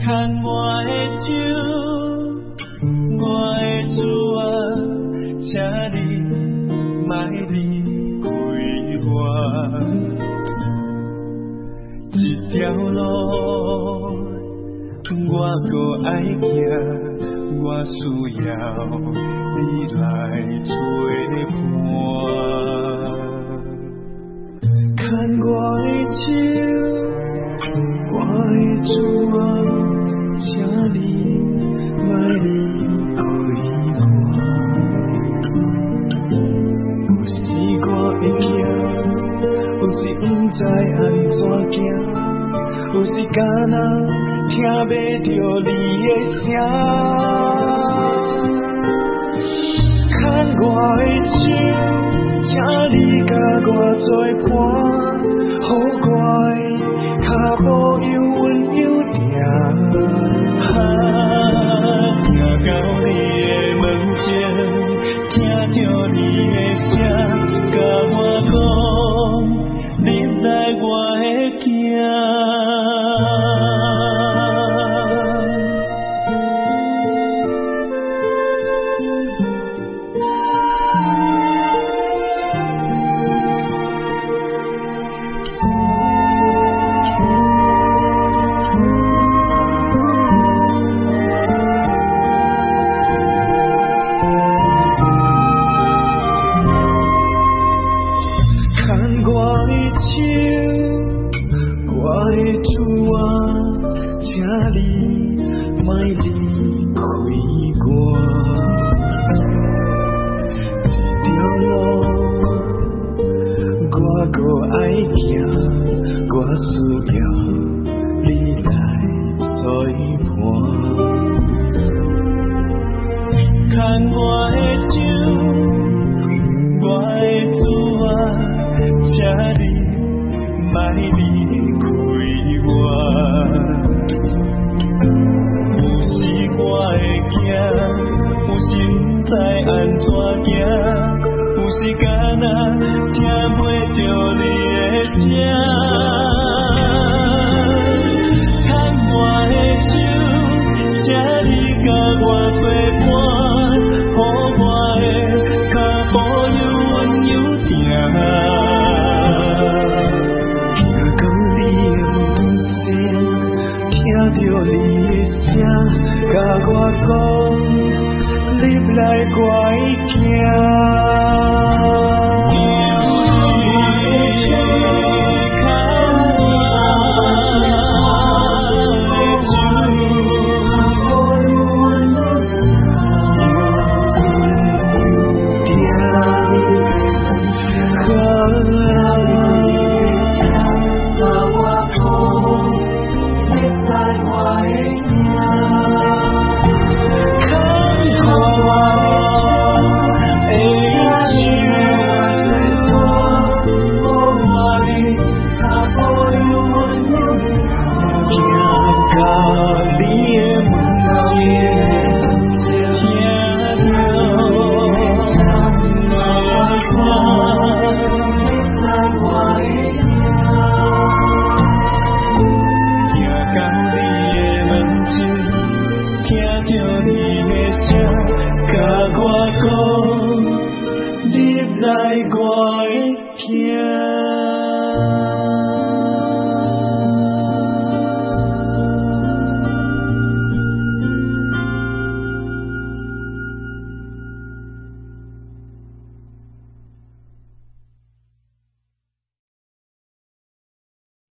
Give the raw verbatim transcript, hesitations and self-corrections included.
牵我的手，我的主啊，请你莫离开我。这条路我搁爱行，我需要你来作伴。牵我的手，我的主啊，请你莫离开我。有时我会惊，有时不知安怎行，有时敢若听袂着你的声。牵我的手，请你甲我作伴，予我的脚步犹稳犹定。行到你的门前，听着你的声，甲我讲，你来我会行。我搁爱行，我需要